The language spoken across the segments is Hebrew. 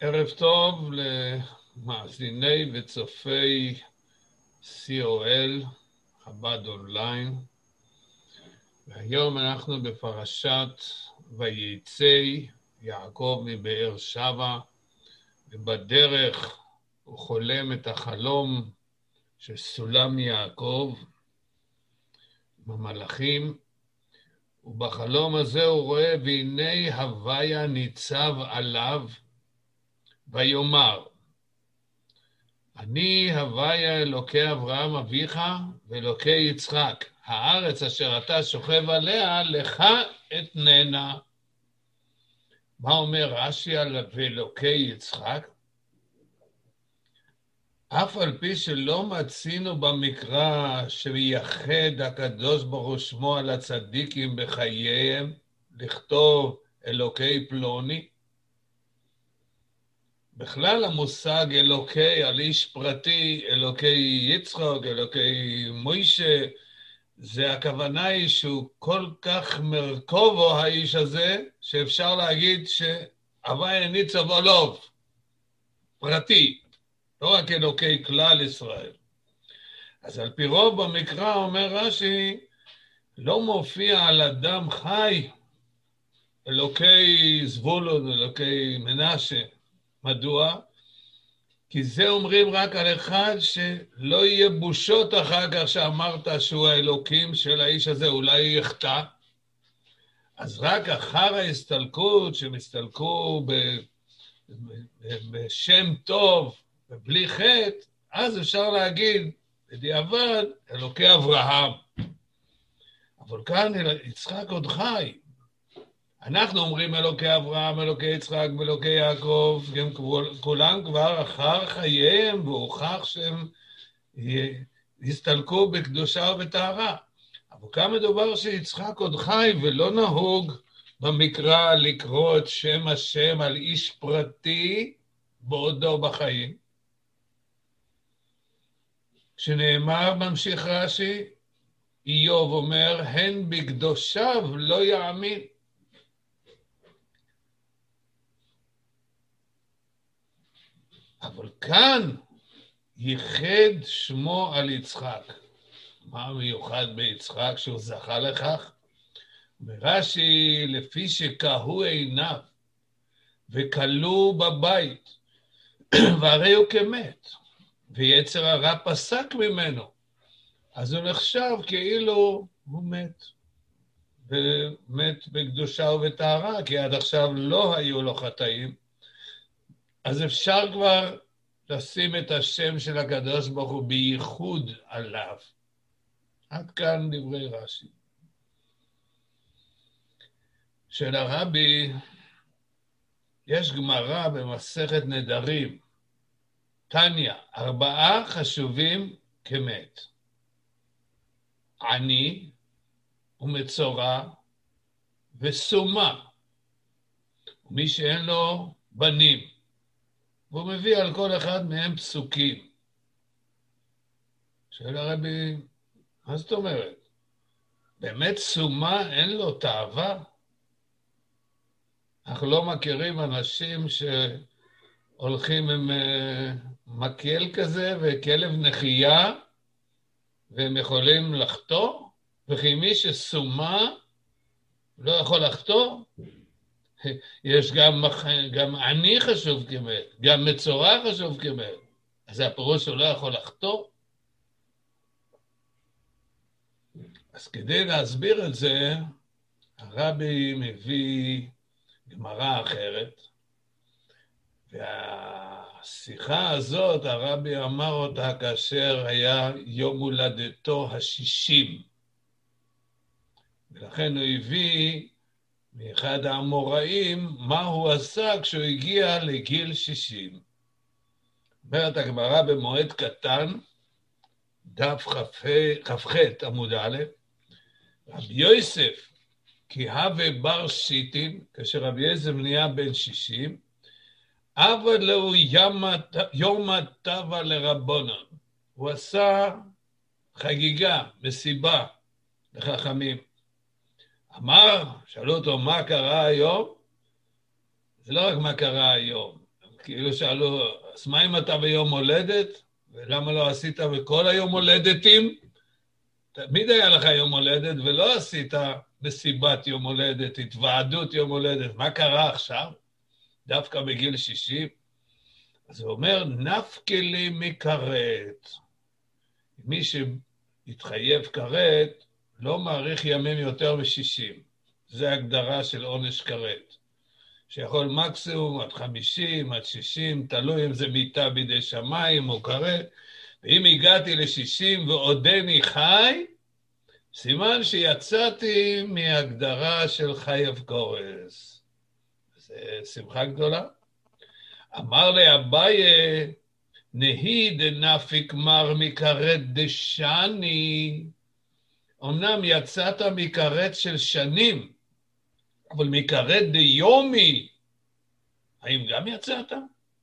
ערב טוב למאזיני וצופי COL, חב"ד אונליין. והיום אנחנו בפרשת ויצא יעקב מבאר שבע, ובדרך הוא חולם את החלום של סולם יעקב עם המלאכים, ובחלום הזה הוא רואה והנה הוויה ניצב עליו ויאמר, אני הוויה אלוקי אברהם אביך ואלוקי יצחק, הארץ אשר אתה שוכב עליה לך אתננה. מה אומר רש"י על ואלוקי יצחק? אף על פי שלא מצינו במקרא שייחד הקדוש ברוך הוא שמו על הצדיקים בחייהם, לכתוב אלוקי פלוני, בכלל המושג אלוקי על איש פרטי, אלוקי יצחק, אלוקי מוישה, זה הכוונה היא שהוא כל כך מרכובו האיש הזה, שאפשר להגיד שהוויה ניצב עליו, פרטי, לא רק אלוקי כלל ישראל. אז על פי רוב במקרא אומר רש"י, לא מופיע על אדם חי, אלוקי זבולון, אלוקי מנשה. מדוע? כי זה אומרים רק על אחד שלא יהיה בושות אחר כך שאמרת שהוא האלוקים של האיש הזה, אולי יחטא. אז רק אחר ההסתלקות, שהם הסתלקו בשם טוב ובלי חטא, אז אפשר להגיד בדיעבד אלוקי אברהם. אבל כאן יצחק עוד חי. אנחנו אומרים אלוקי אברהם, אלוקי יצחק ואלוקי יעקב, גם כולם כבר אחר חייהם, והוכח שהם הסתלקו בקדושה ובטהרה. אבל כאן מדובר שיצחק עוד חי, ולא נהוג במקרא לקרוא את שם השם על איש פרטי בעודו בחיים. כשנאמר ממשיך רש"י, איוב אומר, הן בקדושיו לא יאמין. אבל כאן ייחד שמו על יצחק. מה מיוחד ביצחק שהוא זכה לכך? ברש"י, לפי שקהו עיניו וכלו בבית, והרי הוא כמת, ויצר הרע פסק ממנו, אז הוא נחשב כאילו הוא מת. ומת בקדושה ובטהרה, כי עד עכשיו לא היו לו חטאים. אז אפשר כבר לשים את השם של הקדוש ברוך הוא בייחוד עליו. עד כאן דברי רש"י. של הרבי יש גמרא במסכת נדרים. תניא, 4 חשובים כמת. עני ומצורע וסומה. מי שאין לו בנים. והוא מביא על כל אחד מהם פסוקים. שואל הרבי, מה זאת אומרת? באמת סומה אין לו תאווה? אנחנו לא מכירים אנשים שהולכים עם מקל כזה וכלב נחייה, והם יכולים לחטוא? וכי מי שסומה לא יכול לחטוא? יש גם עני חשוב כמת, גם מצורע חשוב כמת. אז הפירוש הוא לא יכול לחטוא. אז כדי להסביר את זה, הרבי מביא גמרא אחרת, והשיחה הזאת הרבי אמר אותה כאשר היה יום הולדתו ה-60. ולכן הוא הביא מאחד האמוראים מה הוא עשה כשהוא הגיע לגיל 60. אומרת הגמרא במועד קטן, דף כ"ח עמוד א', רבי יוסף, כי הווה בר שיטין, כאשר רבי יוסף נהיה בן 60, אבל לו יום הטבע לרבונן. הוא עשה חגיגה, מסיבה לחכמים. אמר, שאלו אותו מה קרה היום, זה לא רק מה קרה היום, כאילו שאלו, אז מה אם אתה ביום הולדת? ולמה לא עשית בכל היום הולדתים? תמיד היה לך יום הולדת ולא עשית מסיבת יום הולדת, התוועדות יום הולדת. מה קרה עכשיו? דווקא בגיל 60? אז הוא אומר, נפקא לי מכרת. מי שהתחייב כרת, לא מאריך ימים יותר מ-60. זו הגדרה של עונש כרת. שיכול מקסימום עד 50, עד 60, תלוי אם זה מיטה בידי שמיים או כרת. ואם הגעתי ל-60 ועודני חי, סימן שיצאתי מהגדרה של חייב קורס. זה שמחה גדולה. אמר לי אביי, נהי דנפיק מר מכרת דשני. אמנם יצאת מכרת של שנים, אבל מכרת דיומי, האם גם יצאת?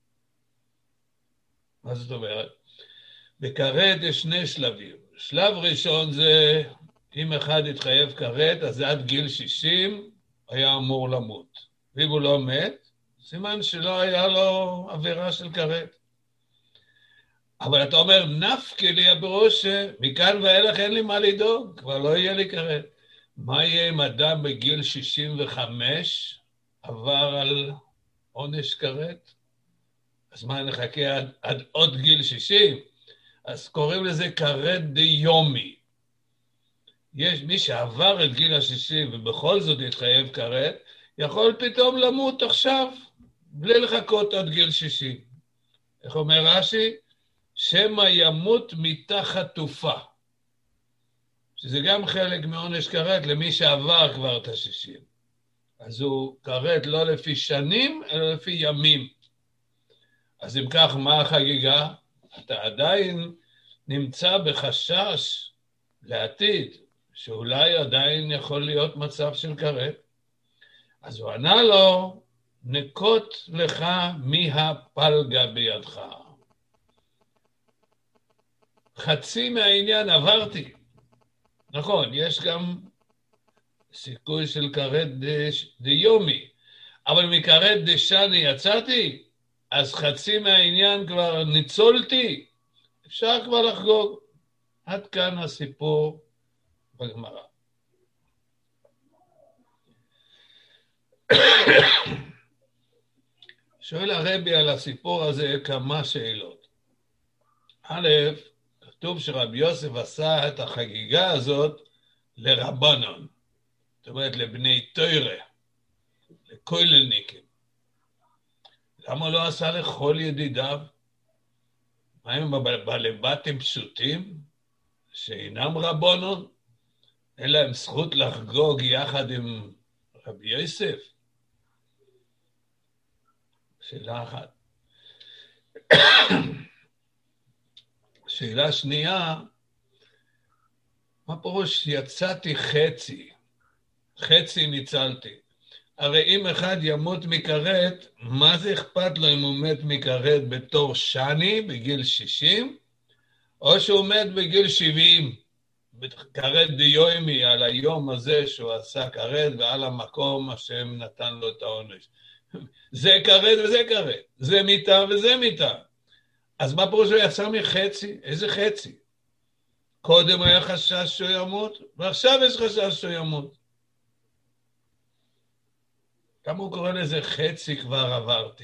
מה זאת אומרת? בכרת יש שני שלבים. שלב ראשון זה, אם אחד התחייב כרת, אז עד גיל 60 היה אמור למות. ואם הוא לא מת, סימן שלא היה לו עבירה של כרת. אבל אתה אומר, נפקא לי בראש, מכאן ואילך אין לי מה לדאוג, כבר לא יהיה לי כרת. מה יהיה אם אדם בגיל 65 עבר על עונש כרת? אז מה, נחכה עד עוד גיל 60? אז קוראים לזה כרת דיומי. יש מי שעבר את גיל ה-60 ובכל זאת התחייב כרת, יכול פתאום למות עכשיו, בלי לחכות עד גיל 60. איך אומר רש"י? שמא ימות מיתה חטופה. שזה גם חלק מעונש כרת למי שעבר כבר את ה-60. אז הוא כרת לא לפי שנים, אלא לפי ימים. אז אם כך, מה החגיגה? אתה עדיין נמצא בחשש לעתיד, שאולי עדיין יכול להיות מצב של כרת. אז הוא ענה לו, נקוט לך מהפלגה בידך. חצי מהעניין עברתי. נכון, יש גם סיכוי של כרת דיומי, אבל מכרת דשני יצאתי, אז חצי מהעניין כבר ניצולתי, אפשר כבר לחגוג. עד כאן הסיפור בגמרא. שואל הרבי על הסיפור הזה כמה שאלות. א', כתוב שרבי יוסף עשה את החגיגה הזאת לרבנון, זאת אומרת לבני תורה, לכוללניקים. למה לא עשה לכל ידידיו? מה הם בעלי בתים פשוטים שאינם רבנון? אין להם זכות לחגוג יחד עם רבי יוסף? שאלה אחת. שאלה שנייה, מה פירוש יצאתי חצי? חצי ניצלתי. הרי אם אחד ימות מכרת, מה זה אכפת לו אם הוא מת מכרת בתור שני בגיל 60, או שהוא מת בגיל 70, בכרת דיומי, על היום הזה שהוא עשה כרת ועל המקום השם נתן לו את העונש. זה כרת וזה כרת, זה מיטה וזה מיטה. אז מה פירוש הוא יצא מחצי? איזה חצי? קודם היה חשש שהוא ימות, ועכשיו יש חשש שהוא ימות. כמה הוא קורא לזה חצי כבר עברתי?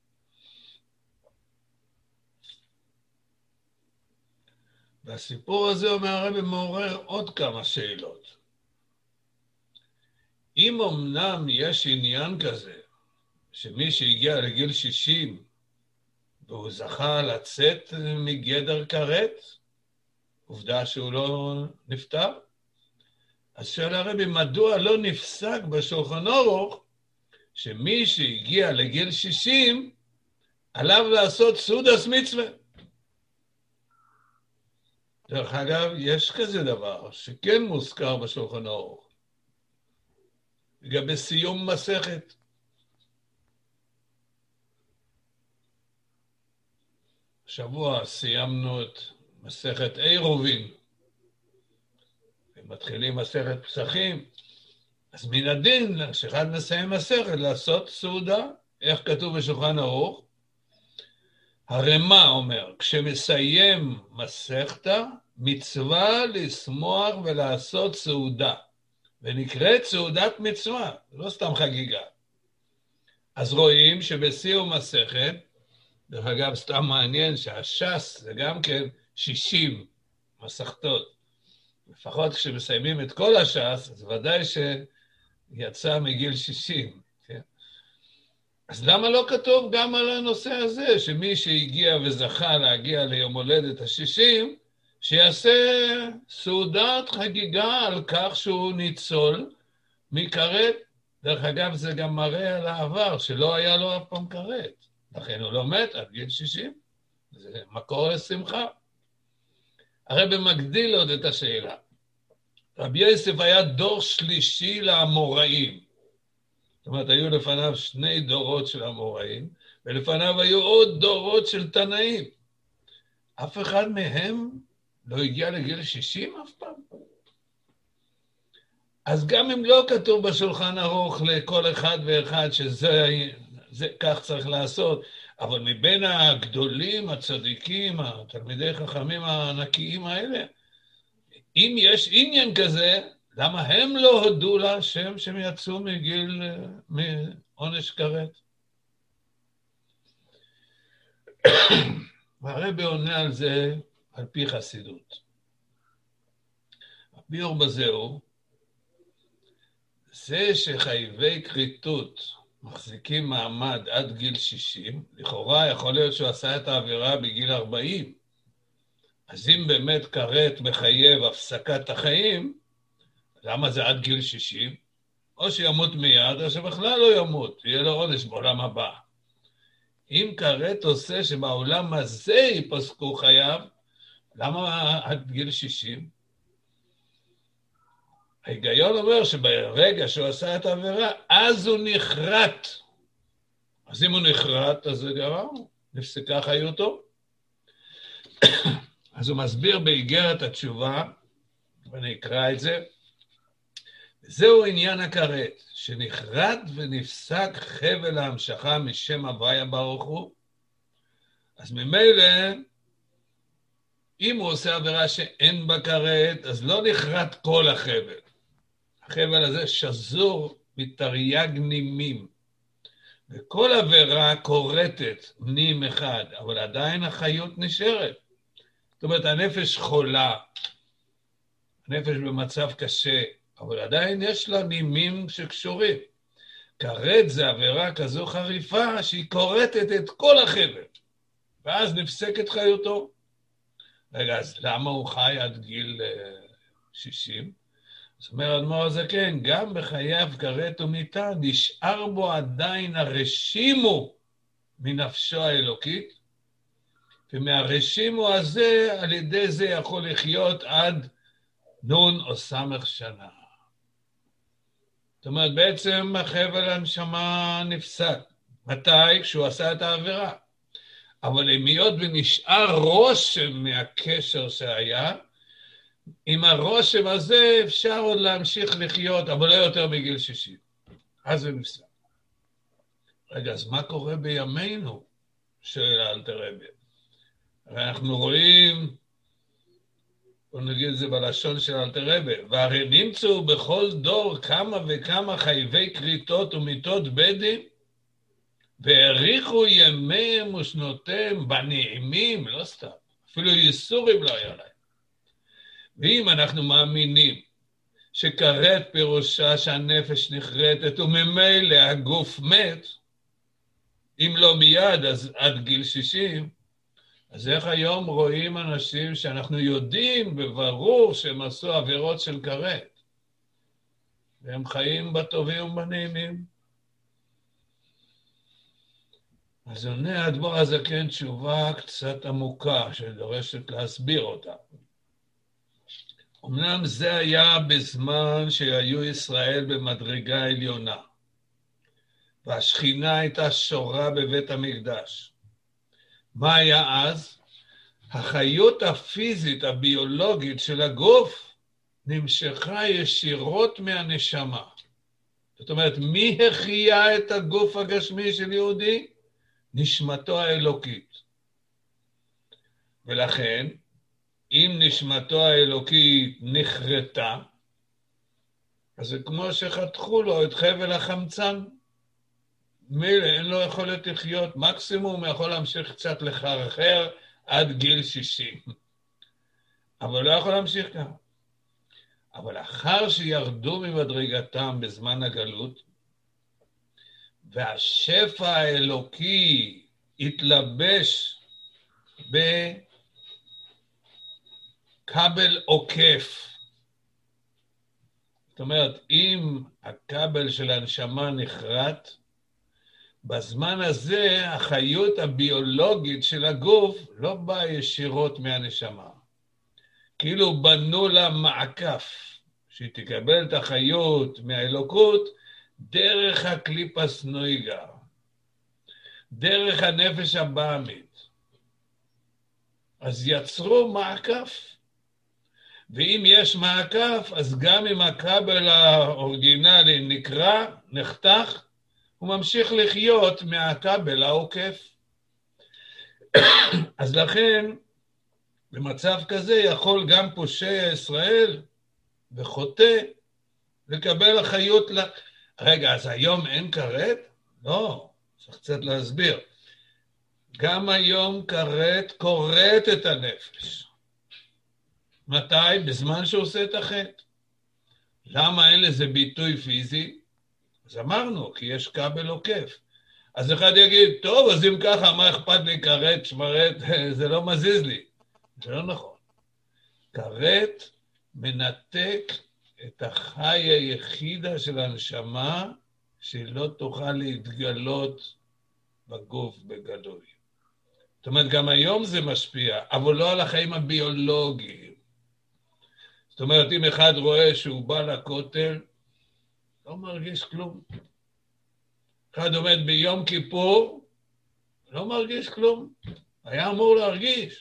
והסיפור הזה, אומר הרבי, מעורר עוד כמה שאלות. אם אמנם יש עניין כזה, שמי שהגיע לגיל 60, והוא זכה לצאת מגדר כרת, עובדה שהוא לא נפטר, אז שואל הרבי, מדוע לא נפסק בשולחן אורוך, שמי שהגיע לגיל 60, עליו לעשות סעודת מצווה. דרך אגב, יש כזה דבר שכן מוזכר בשולחן אורוך. לגבי סיום מסכת. השבוע סיימנו את מסכת עירובין, ומתחילים מסכת פסחים. אז מן הדין, כשאחד מסיים מסכת, לעשות סעודה, איך כתוב בשולחן ערוך? הרמ"א אומר, כשמסיים מסכתא, מצווה לשמוח ולעשות סעודה, ונקראת סעודת מצווה, לא סתם חגיגה. אז רואים שבסיום מסכת, דרך אגב, סתם מעניין שהש"ס זה גם כן 60 מסכתות. לפחות כשמסיימים את כל הש"ס, אז ודאי שיצא מגיל 60. כן? אז למה לא כתוב גם על הנושא הזה, שמי שהגיע וזכה להגיע ליום הולדת ה-60, שיעשה סעודת חגיגה על כך שהוא ניצול מכרת? דרך אגב, זה גם מראה על העבר, שלא היה לו אף פעם כרת. לכן הוא לא מת עד גיל 60. זה מקור לשמחה. הרב מגדיל עוד את השאלה. רבי יוסף היה דור שלישי לאמוראים. זאת אומרת, היו לפניו 2 דורות של אמוראים, ולפניו היו עוד דורות של תנאים. אף אחד מהם לא הגיע לגיל 60 אף פעם. אז גם אם לא כתוב בשולחן ערוך לכל אחד ואחד כך צריך לעשות, אבל מבין הגדולים, הצדיקים, התלמידי חכמים הענקיים האלה, אם יש עניין כזה, למה הם לא הודו להשם שהם יצאו מעונש כרת? והרבי עונה על זה על פי חסידות. הביאור בזה הוא, זה שחייבי כריתות מחזיקים מעמד עד גיל 60, לכאורה יכול להיות שהוא עשה את העבירה בגיל 40. אז אם באמת כרת מחייב הפסקת החיים, למה זה עד גיל 60? או שימות מיד, או שבכלל לא ימות, יהיה לו עונש בעולם הבא. אם כרת עושה שבעולם הזה ייפסקו חייו, למה עד גיל 60? ההיגיון אומר שברגע שהוא עשה את העבירה, אז הוא נחרט. אז אם הוא נחרט, אז זה גרם, נפסקה חיותו. אז הוא מסביר באיגרת התשובה, ואני אקרא את זה, זהו עניין הכרת, שנחרט ונפסק חבל ההמשכה משם הוויה ברוך הוא, אז ממילא, אם הוא עושה עבירה שאין בה כרת, אז לא נחרט כל החבל. החבל הזה שזור מתרי"ג נימים, וכל עבירה קורטת נים אחד, אבל עדיין החיות נשארת. זאת אומרת, הנפש חולה, הנפש במצב קשה, אבל עדיין יש לה נימים שקשורים. כרת זה עבירה כזו חריפה שהיא קורטת את כל החבל, ואז נפסקת חיותו. רגע, אז למה הוא חי עד גיל 60? זאת אומרת, אדמו"ר הזקן, גם בחייו כרת ומיתה, נשאר בו עדיין הרשימו מנפשו האלוקית, ומהרשימו הזה, על ידי זה יכול לחיות עד נון או סמך שנה. זאת אומרת, בעצם החבל הנשמה נפסק. מתי? כשהוא עשה את העבירה. אבל אם היות ונשאר רושם מהקשר שהיה, עם הרושם הזה אפשר עוד להמשיך לחיות, אבל לא יותר מגיל 60. אז זה נפסק. רגע, אז מה קורה בימינו? שואל אלתר רבי. הרי אנחנו רואים, בוא נגיד את זה בלשון של אלתר רבי, והרי נמצאו בכל דור כמה וכמה חייבי כריתות ומיתות בדים, והאריכו ימיהם ושנותיהם בנעימים, לא סתם, אפילו ייסורים לא היה להם. ואם אנחנו מאמינים שכרת פירושה שהנפש נחרטת וממילא הגוף מת, אם לא מיד אז עד גיל 60, אז איך היום רואים אנשים שאנחנו יודעים בברור שהם עשו עבירות של כרת, והם חיים בטובים ובנעימים? אז עונה האדמו"ר הזקן תשובה קצת עמוקה שדורשת להסביר אותה. אמנם זה היה בזמן שהיו ישראל במדרגה עליונה, והשכינה הייתה שורה בבית המקדש. מה היה אז? החיות הפיזית, הביולוגית של הגוף, נמשכה ישירות מהנשמה. זאת אומרת, מי החיה את הגוף הגשמי של יהודי? נשמתו האלוקית. ולכן, אם נשמתו האלוקית נחרטה, אז זה כמו שחתכו לו את חבל החמצן. מילא, אין לו יכולת לחיות, מקסימום יכול להמשיך קצת לחרחר עד גיל 60. אבל לא יכול להמשיך ככה. אבל אחר שירדו ממדרגתם בזמן הגלות, והשפע האלוקי התלבש בכבל עוקף. זאת אומרת, אם הכבל של הנשמה נחרט, בזמן הזה החיות הביולוגית של הגוף לא באה ישירות מהנשמה. כאילו בנו לה מעקף, שהיא תקבל את החיות מהאלוקות דרך הקליפס נויגה, דרך הנפש הבאמית. אז יצרו מעקף. ואם יש מעקף, אז גם אם הכבל האורגינלי נקרע, נחתך, הוא ממשיך לחיות מהכבל העוקף. אז לכן, במצב כזה יכול גם פושע ישראל וחוטא לקבל החיות רגע, אז היום אין כרת? לא, צריך קצת להסביר. גם היום כרת כורת את הנפש. מתי? בזמן שהוא עושה את החטא. למה אין לזה ביטוי פיזי? אז אמרנו, כי יש כבל עוקף. אז אחד יגיד, טוב, אז אם ככה, מה אכפת לי כרת, שמרת, זה לא מזיז לי. זה לא נכון. כרת מנתק את החי היחידה של הנשמה, שהיא לא תוכל להתגלות בגוף בגלוי. זאת אומרת, גם היום זה משפיע, אבל לא על החיים הביולוגיים. זאת אומרת, אם אחד רואה שהוא בא לכותל, לא מרגיש כלום. אחד עומד ביום כיפור, לא מרגיש כלום. היה אמור להרגיש.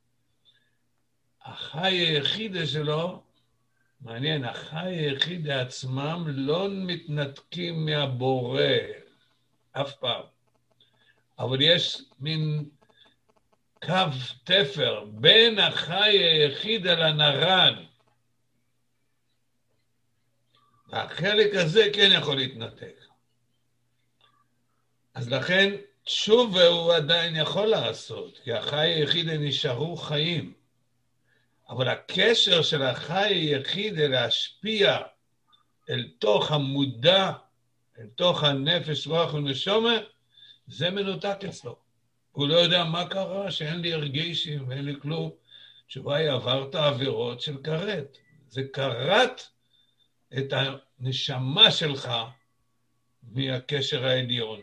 החי היחידה שלו, מעניין, החי היחידה עצמם לא מתנתקים מהבורא אף פעם. אבל יש מין קו תפר בין החי היחידה לנרן. והחלק הזה כן יכול להתנתק. אז לכן תשובה הוא עדיין יכול לעשות, כי החי היחידה נשארו חיים. אבל הקשר של החי היחידה להשפיע אל תוך המודע, אל תוך הנפש, רוח ונשמה, זה מנותק אצלו. הוא לא יודע מה קרה, שאין לי הרגישים ואין לי כלום. תשובה היא, עברת עבירות של כרת. זה כרת את הנשמה שלך מהקשר העליון.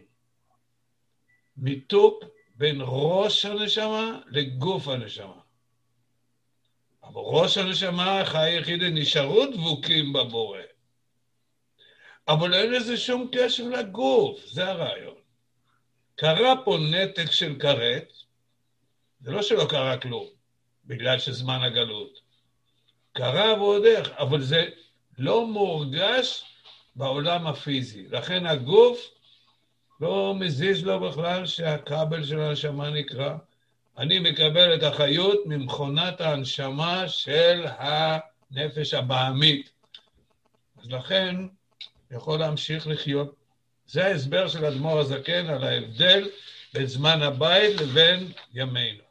מיתוק בין ראש הנשמה לגוף הנשמה. אבל ראש הנשמה, החי היחידה, נשארו דבוקים בבורא. אבל אין לזה שום קשר לגוף, זה הרעיון. קרה פה נתק של כרת, זה לא שלא קרה כלום, בגלל שזמן הגלות. קרה ועוד איך, אבל זה לא מורגש בעולם הפיזי. לכן הגוף לא מזיז לו בכלל שהכבל של הנשמה נקרא. אני מקבל את החיות ממכונת ההנשמה של הנפש הבאמית. אז לכן יכול להמשיך לחיות. זה ההסבר של אדמו"ר הזקן על ההבדל בין זמן הבית לבין ימינו.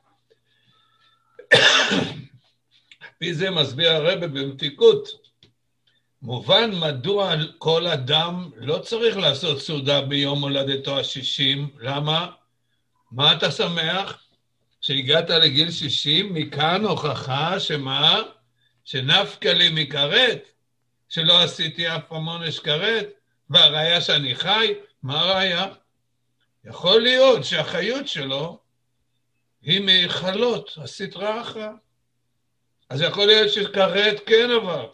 לפי זה מסביר הרב במתיקות. מובן מדוע כל אדם לא צריך לעשות סעודה ביום הולדתו ה-60. למה? מה אתה שמח? שהגעת לגיל 60, מכאן הוכחה שמה? שנפקא לי מכרת, שלא עשיתי אף פעם עונש כרת, והראיה שאני חי, מה הראיה? יכול להיות שהחיות שלו היא מהיכלות, הסטרא אחרא. אז יכול להיות שכרת כן עברת.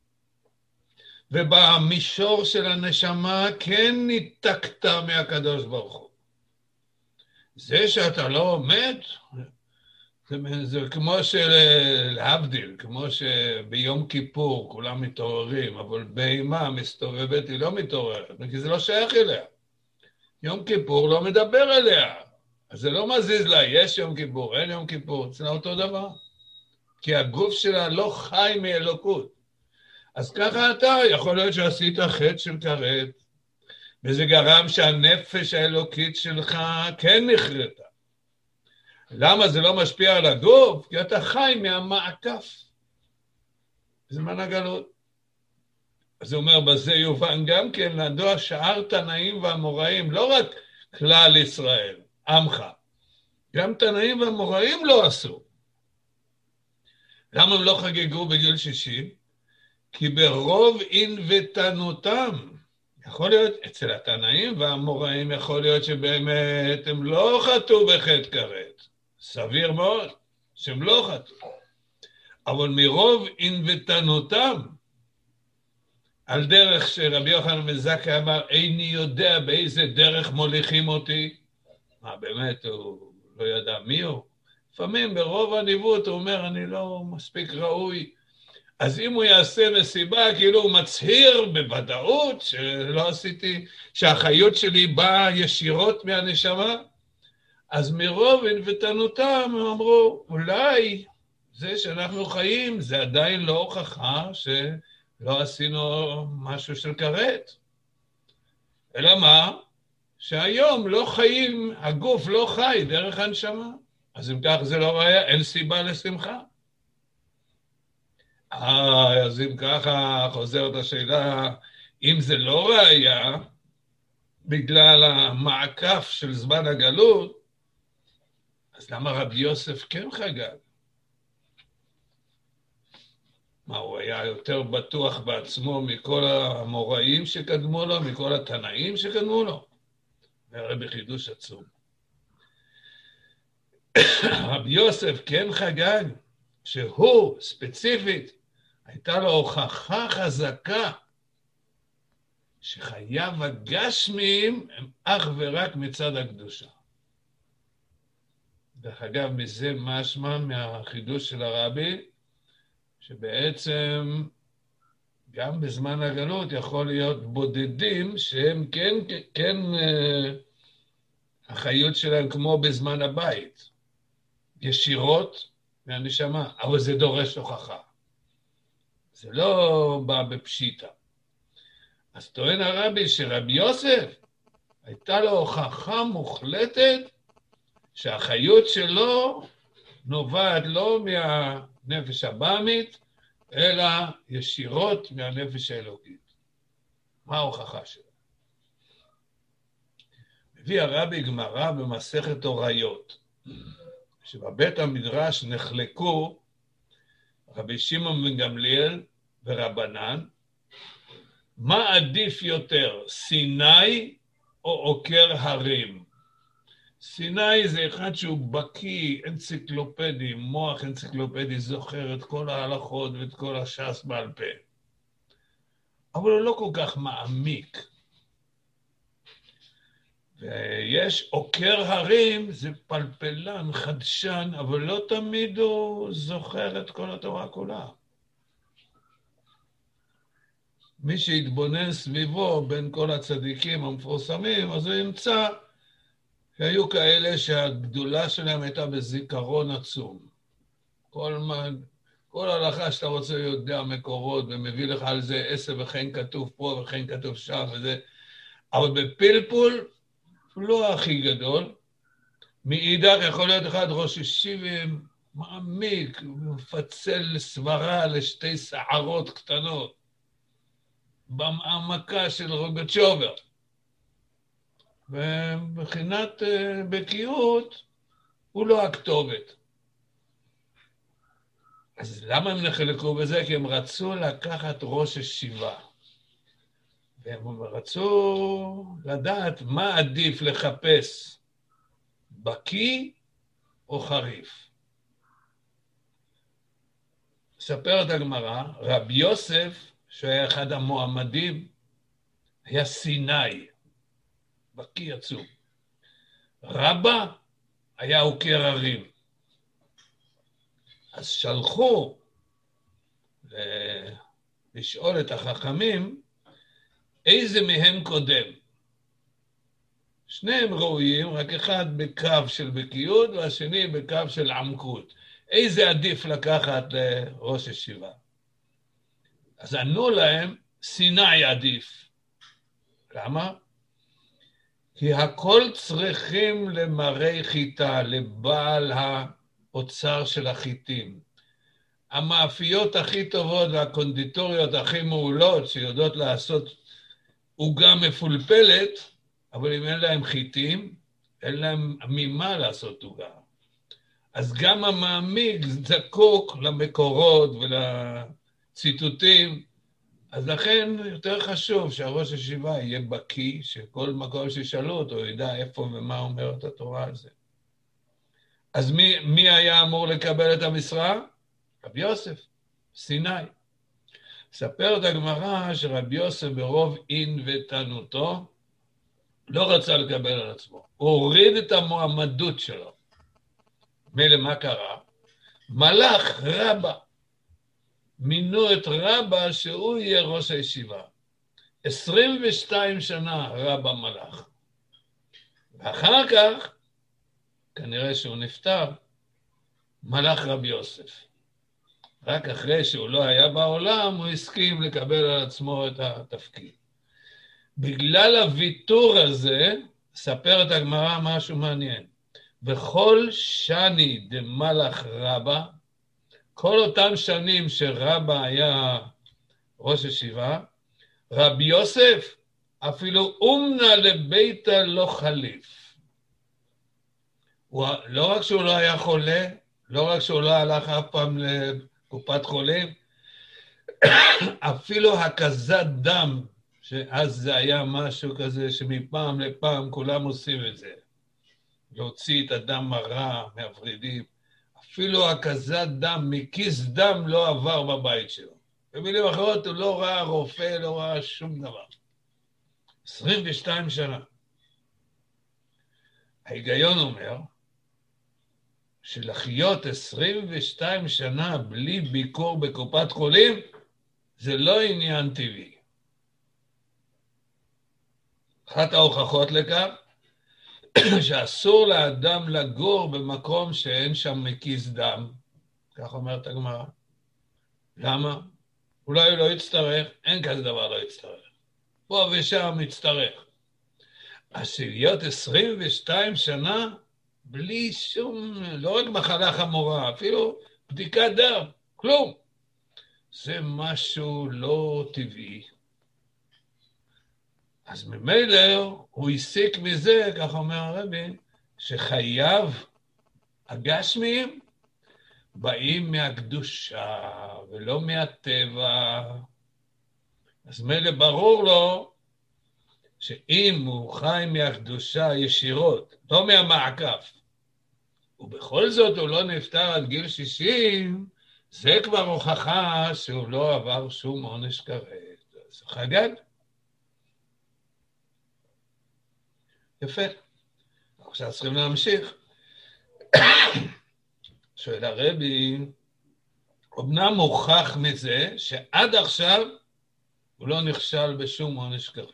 ובמישור של הנשמה כן ניתקת מהקדוש ברוך הוא. זה שאתה לא עומד, זה כמו להבדיל, כמו שביום כיפור כולם מתעוררים, אבל בהמה מסתובבת היא לא מתעוררת, כי זה לא שייך אליה. יום כיפור לא מדבר אליה. אז זה לא מזיז לה, יש יום כיפור, אין יום כיפור, זה אותו דבר. כי הגוף שלה לא חי מאלוקות. אז ככה אתה, יכול להיות שעשית חטא של כרת, וזה גרם שהנפש האלוקית שלך כן נחרטה. למה זה לא משפיע על הגוף? כי אתה חי מהמעקף. בזמן הגלות. אז הוא אומר, בזה יובן גם כן לדוע שאר תנאים והמוראים, לא רק כלל ישראל, עמך. גם תנאים והמוראים לא עשו. למה הם לא חגגו בגיל 60? כי ברוב ענוותנותם, יכול להיות, אצל התנאים והמוראים יכול להיות שבאמת הם לא חטאו בחטא כרת. סביר מאוד שהם לא חטאו. אבל מרוב ענוותנותם, על דרך שרבי יוחנן בן זכאי אמר, איני יודע באיזה דרך מוליכים אותי. מה, באמת, הוא לא ידע מי הוא? לפעמים ברוב הניווט הוא אומר, אני לא מספיק ראוי. אז אם הוא יעשה מסיבה, כאילו הוא מצהיר בוודאות שלא עשיתי, שהחיות שלי באה ישירות מהנשמה, אז מרוב ענוותנותם הם אמרו, אולי זה שאנחנו חיים זה עדיין לא הוכחה שלא עשינו משהו של כרת. אלא מה? שהיום לא חיים, הגוף לא חי דרך הנשמה. אז אם כך זה לא ראיה, אין סיבה לשמחה. אז אם ככה חוזרת השאלה, אם זה לא ראיה, בגלל המעקף של זמן הגלות, אז למה רבי יוסף כן חגג? מה, הוא היה יותר בטוח בעצמו מכל המוראים שקדמו לו, מכל התנאים שקדמו לו? והרי בחידוש עצום. רבי יוסף כן חגג, שהוא ספציפית, הייתה לו הוכחה חזקה, שחייו הגשמיים הם אך ורק מצד הקדושה. דרך אגב, מזה משמע מהחידוש של הרבי, שבעצם גם בזמן הגלות יכול להיות בודדים שהם כן החיות שלהם כמו בזמן הבית, ישירות מהנשמה, אבל זה דורש הוכחה. זה לא בא בפשיטה. אז טוען הרבי שרבי יוסף הייתה לו הוכחה מוחלטת שהחיות שלו נובעת לא מהנפש הבאמית, אלא ישירות מהנפש האלוקית. מה ההוכחה שלה? מביא הרבי גמרא במסכת הוריות, שבבית המדרש נחלקו רבי שמעון בן גמליאל ורבנן, מה עדיף יותר, סיני או עוקר הרים? סיני זה אחד שהוא בקי, אנציקלופדי, מוח אנציקלופדי, זוכר את כל ההלכות ואת כל הש"ס בעל פה. אבל הוא לא כל כך מעמיק. ויש עוקר הרים, זה פלפלן, חדשן, אבל לא תמיד הוא זוכר את כל התורה כולה. מי שהתבונן סביבו בין כל הצדיקים המפורסמים, אז הוא ימצא שהיו כאלה שהגדולה שלהם הייתה בזיכרון עצום. כל הלכה שאתה רוצה יודע מקורות, ומביא לך על זה 10 וכן כתוב פה וכן כתוב שם וזה. אבל בפלפול, לא הכי גדול. מאידך יכול להיות אחד ראש ישיבים, מעמיק, מפצל סברה לשתי שערות קטנות, במעמקה של רוגצ'ובר. ובחינת בקיאות, הוא לא הכתובת. אז למה הם נחלקו בזה? כי הם רצו לקחת ראש ישיבה. והם רצו לדעת מה עדיף לחפש, בקי או חריף. ספרת הגמרא, רבי יוסף, שהיה אחד המועמדים, היה סיני, בקי עצום. רבא היה עוקר הרים. אז שלחו לשאול את החכמים, איזה מהם קודם? שניהם ראויים, רק אחד בקו של בקיאות והשני בקו של עמקות. איזה עדיף לקחת לראש ישיבה? אז ענו להם, סיני עדיף. למה? כי הכל צריכים למראי חיטה, לבעל האוצר של החיטים. המאפיות הכי טובות והקונדיטוריות הכי מעולות שיודעות לעשות עוגה מפולפלת, אבל אם אין להם חיטים, אין להם ממה לעשות עוגה. אז גם המעמיק זקוק למקורות ולציטוטים, אז לכן יותר חשוב שהראש ישיבה יהיה בקיא, שכל מקום שישאלו אותו ידע איפה ומה אומרת התורה על זה. אז מי היה אמור לקבל את המשרה? רבי יוסף, סיני. ספרת הגמרא שרבי יוסף ברוב אין ותנותו לא רצה לקבל על עצמו. הוא הוריד את המועמדות שלו. מילא מה קרה? מלאך רבא. מינו את רבא שהוא יהיה ראש הישיבה. 22 שנה רבא מלאך. ואחר כך, כנראה שהוא נפטר, מלאך רבי יוסף. רק אחרי שהוא לא היה בעולם, הוא הסכים לקבל על עצמו את התפקיד. בגלל הוויתור הזה, ספרת הגמרא משהו מעניין. וכל שני דמלאך רבא, כל אותם שנים שרבא היה ראש ישיבה, רבי יוסף אפילו אומנה לביתה לא חליף. לא רק שהוא לא היה חולה, לא רק שהוא לא הלך אף פעם לקופת חולים, אפילו הקזת דם, שאז זה היה משהו כזה שמפעם לפעם כולם עושים את זה. להוציא את הדם הרע מהוורידים. אפילו הקזת דם, מכיס דם לא עבר בבית שלו. במילים אחרות הוא לא ראה רופא, לא ראה שום דבר. 22 שנה. ההיגיון אומר שלחיות 22 שנה בלי ביקור בקופת חולים, זה לא עניין טבעי. אחת ההוכחות לכך, שאסור לאדם לגור במקום שאין שם מכיס דם, כך אומרת הגמרא. למה? אולי הוא לא יצטרך, אין כזה דבר לא יצטרך. פה ושם יצטרך. אז להיות 22 שנה בלי שום, לא רק מחלה חמורה, אפילו בדיקת דם, כלום. זה משהו לא טבעי. אז ממילא הוא הסיק מזה, כך אומר הרבי, שחייו הגשמיים באים מהקדושה ולא מהטבע. אז מילא ברור לו שאם הוא חי מהקדושה ישירות, לא מהמעקף, ובכל זאת הוא לא נפטר עד גיל 60, זה כבר הוכחה שהוא לא עבר שום עונש כרת. אז חגג. יפה. עכשיו צריכים להמשיך. שואל הרבי, אמנם מוכח מזה שעד עכשיו הוא לא נכשל בשום עונש כרת.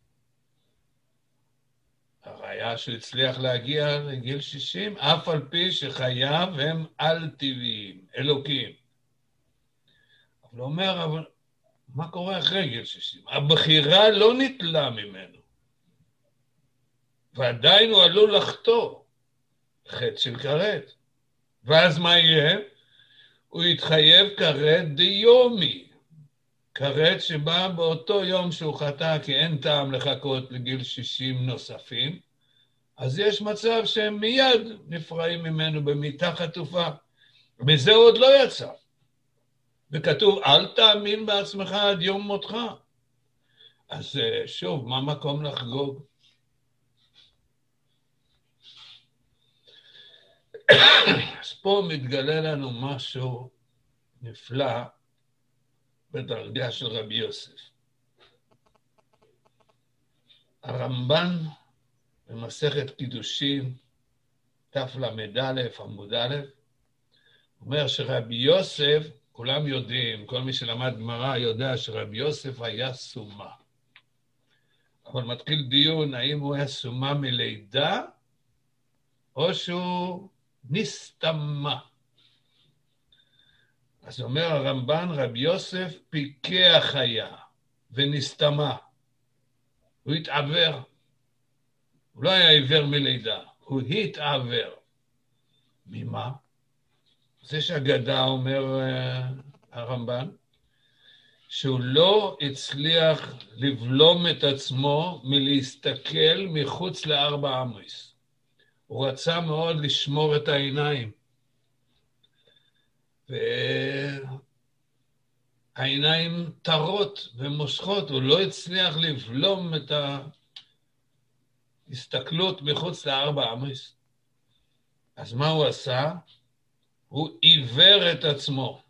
הראיה שהוא הצליח להגיע לגיל 60, אף על פי שחייו הם על-טבעיים, אלוקים. אבל הוא אומר, אבל מה קורה אחרי גיל 60? הבחירה לא ניטלה ממנו. ועדיין הוא עלול לחטוא, חטא של כרת. ואז מה יהיה? הוא יתחייב כרת דיומי. כרת שבא באותו יום שהוא חטא, כי אין טעם לחכות לגיל 60 נוספים, אז יש מצב שהם מיד נפרעים ממנו במיטה חטופה. בזה הוא עוד לא יצא. וכתוב, אל תאמין בעצמך עד יום מותך. אז שוב, מה מקום לחגוג? אז פה מתגלה לנו משהו נפלא בדרגה של רבי יוסף. הרמב"ן במסכת קידושין, תל"א עמוד א', אומר שרבי יוסף, כולם יודעים, כל מי שלמד גמרא יודע שרבי יוסף היה סומה. אבל מתחיל דיון האם הוא היה סומה מלידה, או שהוא נסתמה. אז אומר הרמב"ן, רבי יוסף פיקח היה ונסתמה. הוא התעוור. הוא לא היה עיוור מלידה, הוא התעוור. ממה? זה שהגדה אומר הרמב"ן, שהוא לא הצליח לבלום את עצמו מלהסתכל מחוץ לארבע אמוס. הוא רצה מאוד לשמור את העיניים. והעיניים תרות ומושכות, הוא לא הצליח לבלום את ההסתכלות מחוץ לארבע אמוס. אז מה הוא עשה? הוא עיוור את עצמו.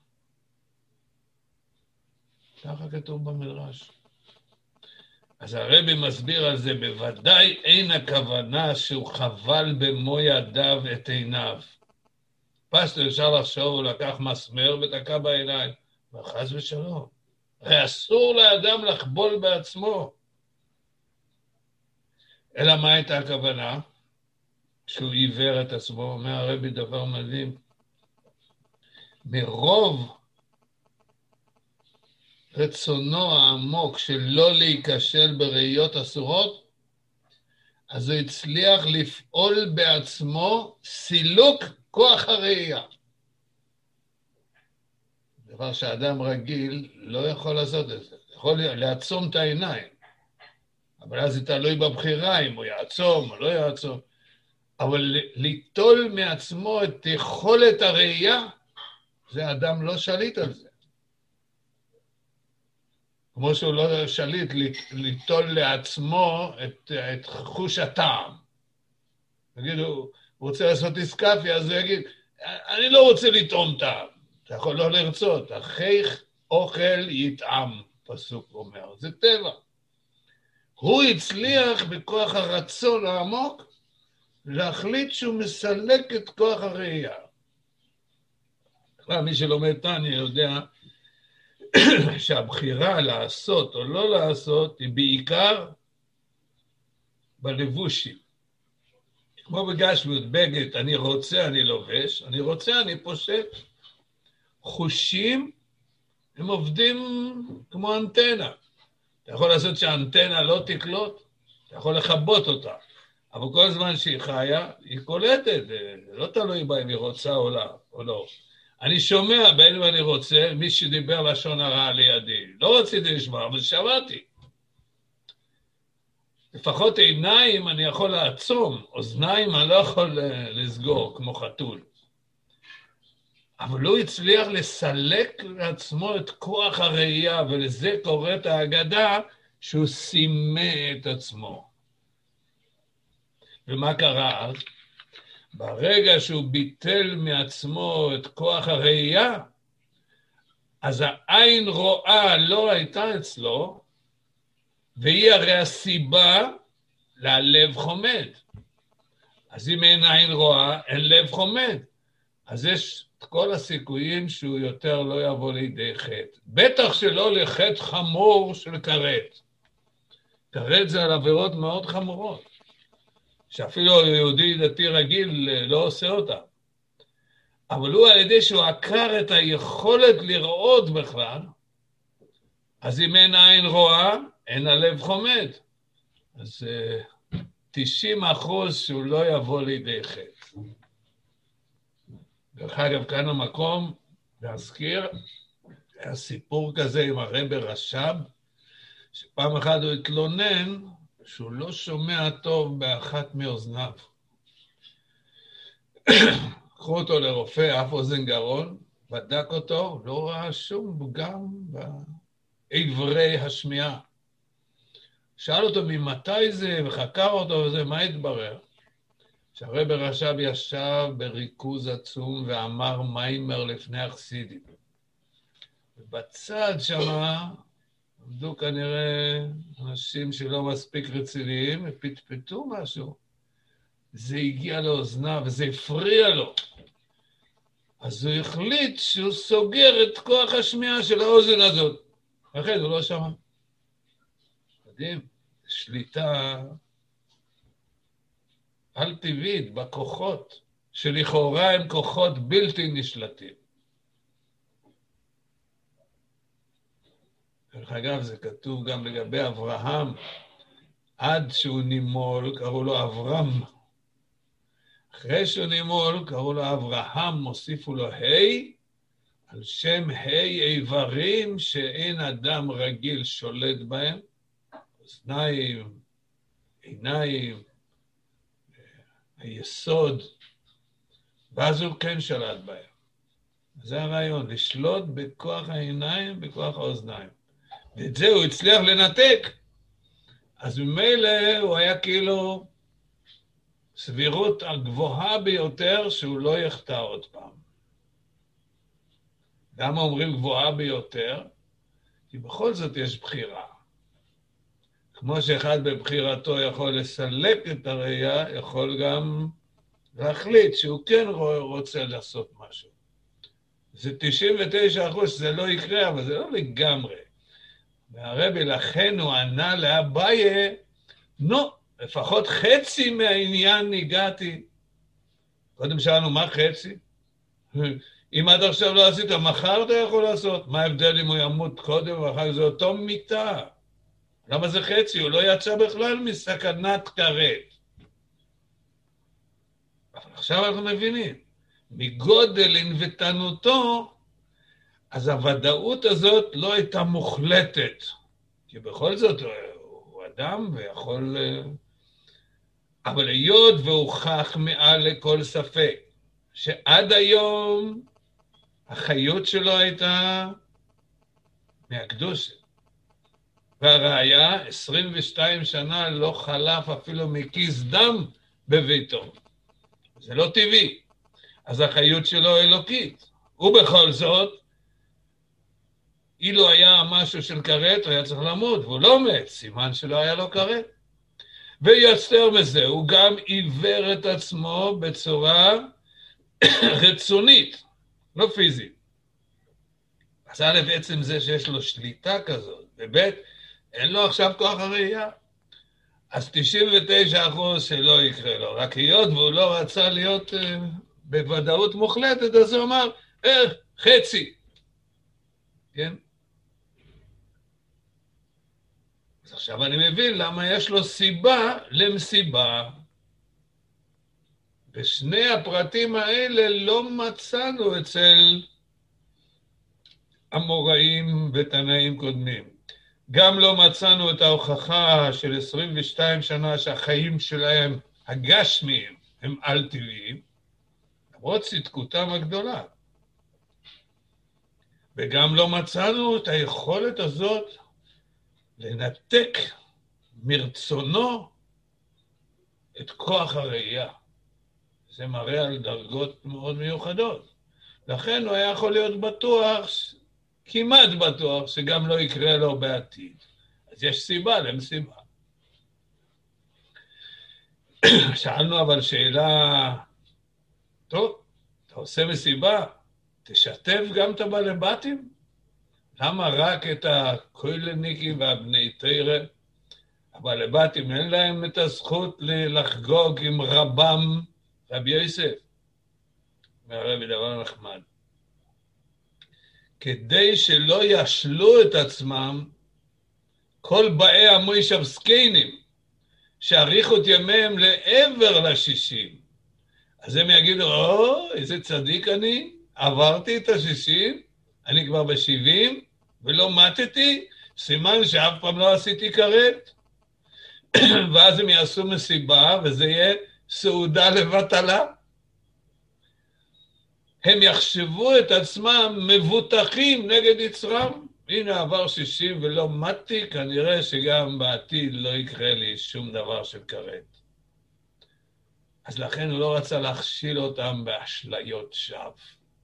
ככה כתוב במדרש. אז הרבי מסביר על זה, בוודאי אין הכוונה שהוא חבל במו ידיו את עיניו. פשטו אפשר לחשוב, הוא לקח מסמר ותקע בעיניים. וחס ושלום. הרי אסור לאדם לחבול בעצמו. אלא מה הייתה הכוונה? שהוא עיוור את עצמו, אומר הרבי דבר מדהים. מרוב רצונו העמוק של לא להיכשל בראיות אסורות, אז הוא הצליח לפעול בעצמו סילוק כוח הראייה. דבר שאדם רגיל לא יכול לעשות את זה. יכול לעצום את העיניים. אבל אז זה תלוי בבחירה, אם הוא יעצום או לא יעצום. אבל ליטול מעצמו את יכולת הראייה, זה אדם לא שליט על זה. כמו שהוא לא שליט ליטול לעצמו את חוש הטעם. נגיד, הוא רוצה לעשות דיסקפיה, אז הוא יגיד, אני לא רוצה לטעום טעם. אתה יכול לא לרצות, אחיך אוכל יטעם, פסוק אומר, זה טבע. הוא הצליח בכוח הרצון העמוק, להחליט שהוא מסלק את כוח הראייה. מי שלומד תניא יודע שהבחירה לעשות או לא לעשות היא בעיקר בלבושים. כמו בגשמיות, בגד, אני רוצה, אני לובש, אני רוצה, אני פושט. חושים הם עובדים כמו אנטנה. אתה יכול לעשות שהאנטנה לא תקלוט, אתה יכול לחבות אותה. אבל כל זמן שהיא חיה, היא קולטת, לא תלוי בה אם היא רוצה או לא. אני שומע בין אם אני רוצה, מי שדיבר לשון הרע לידי. לא רציתי לשמוע, אבל שמעתי. לפחות עיניים אני יכול לעצום, אוזניים אני לא יכול לסגור כמו חתול. אבל הוא הצליח לסלק לעצמו את כוח הראייה, ולזה קוראת ההגדה שהוא סימא את עצמו. ומה קרה אז? ברגע שהוא ביטל מעצמו את כוח הראייה, אז העין רואה לא הייתה אצלו, והיא הרי הסיבה ללב חומד. אז אם אין עין רואה, אין לב חומד. אז יש את כל הסיכויים שהוא יותר לא יבוא לידי חטא. בטח שלא לחטא חמור של כרת. כרת זה על עבירות מאוד חמורות, שאפילו יהודי דתי רגיל לא עושה אותה. אבל הוא על ידי שהוא עקר את היכולת לראות בכלל, אז אם אין עין רואה, אין הלב חומד. אז 90% שהוא לא יבוא לידי חטא. דרך אגב, כאן המקום להזכיר, היה סיפור כזה עם הרבי רש"ב, שפעם אחת הוא התלונן שהוא לא שומע טוב באחת מאוזניו. קחו אותו לרופא, אף אוזן גרון, בדק אותו, לא ראה שום פגם בעברי השמיעה. שאל אותו ממתי זה, וחקר אותו וזה, מה התברר? שהרבי רש"ב ישב בריכוז עצום ואמר מיימר לפני החסידים. ובצד שמה עמדו כנראה אנשים שלא מספיק רציניים, ופטפטו משהו. זה הגיע לאוזניו וזה הפריע לו. אז הוא החליט שהוא סוגר את כוח השמיעה של האוזן הזאת. אחרי זה הוא לא שמע. מדהים. שליטה על טבעית בכוחות, שלכאורה הם כוחות בלתי נשלטים. דרך אגב, זה כתוב גם לגבי אברהם, עד שהוא נימול, קראו לו אברהם. אחרי שהוא נימול, קראו לו אברהם, מוסיפו לו היי, על שם היי איברים שאין אדם רגיל שולט בהם, אוזניים, עיניים, היסוד, ואז הוא כן שלט בהם. זה הרעיון, לשלוט בכוח העיניים, בכוח האוזניים. ואת זה הוא הצליח לנתק. אז ממילא הוא היה כאילו סבירות הגבוהה ביותר שהוא לא יחטא עוד פעם. למה אומרים גבוהה ביותר? כי בכל זאת יש בחירה. כמו שאחד בבחירתו יכול לסלק את הראייה, יכול גם להחליט שהוא כן רוצה לעשות משהו. זה 99% שזה לא יקרה, אבל זה לא לגמרי. והרבי לכן הוא ענה לאביי, נו, לפחות חצי מהעניין הגעתי. קודם שאלנו, מה חצי? אם עד עכשיו לא עשית, מחר אתה יכול לעשות. מה ההבדל אם הוא ימות קודם ואחר זה אותו מיטה? למה זה חצי? הוא לא יצא בכלל מסכנת כרת. אבל עכשיו אנחנו מבינים, מגודל ענוותנותו, אז הוודאות הזאת לא הייתה מוחלטת. כי בכל זאת הוא אדם ויכול... אבל היות והוכח מעל לכל ספק, שעד היום החיות שלו הייתה מהקדושה. והראיה, 22 שנה לא חלף אפילו מכיס דם בביתו. זה לא טבעי. אז החיות שלו אלוקית. ובכל זאת, אילו היה משהו של כרת, הוא היה צריך למות, והוא לא מת, סימן שלא היה לו כרת. ויותר מזה, הוא גם עיוור את עצמו בצורה רצונית, לא פיזית. אז א' בעצם זה שיש לו שליטה כזאת, וב' אין לו עכשיו כוח הראייה. אז 99% שלא יקרה לו, רק היות והוא לא רצה להיות בוודאות מוחלטת, אז הוא אמר, חצי. כן? אז עכשיו אני מבין למה יש לו סיבה למסיבה. בשני הפרטים האלה לא מצאנו אצל אמוראים ותנאים קודמים. גם לא מצאנו את ההוכחה של 22 שנה שהחיים שלהם הגשמיים הם על טבעיים, למרות צדקותם הגדולה. וגם לא מצאנו את היכולת הזאת לנתק מרצונו את כוח הראייה. זה מראה על דרגות מאוד מיוחדות. לכן הוא היה יכול להיות בטוח, כמעט בטוח, שגם לא יקרה לו בעתיד. אז יש סיבה למסיבה. שאלנו אבל שאלה, טוב, אתה עושה מסיבה, תשתף גם את הבעלי בתים? למה רק את הכוילניקים והבני תורה? הבעלי בתים אין להם את הזכות לחגוג עם רבם רבי יוסף. והרבי דבר נחמד. כדי שלא ישלו את עצמם כל באי המוישב סקיינים, שעריכו את ימיהם לעבר ל-60. אז הם יגידו, איזה צדיק אני, עברתי את ה-60, אני כבר ב-70, ולא מתתי, סימן שאף פעם לא עשיתי כרת. ואז הם יעשו מסיבה, וזה יהיה סעודה לבטלה. הם יחשבו את עצמם מבוטחים נגד יצרם. הנה עבר 60 ולא מתי, כנראה שגם בעתיד לא יקרה לי שום דבר של כרת. אז לכן הוא לא רצה להכשיל אותם באשליות שווא.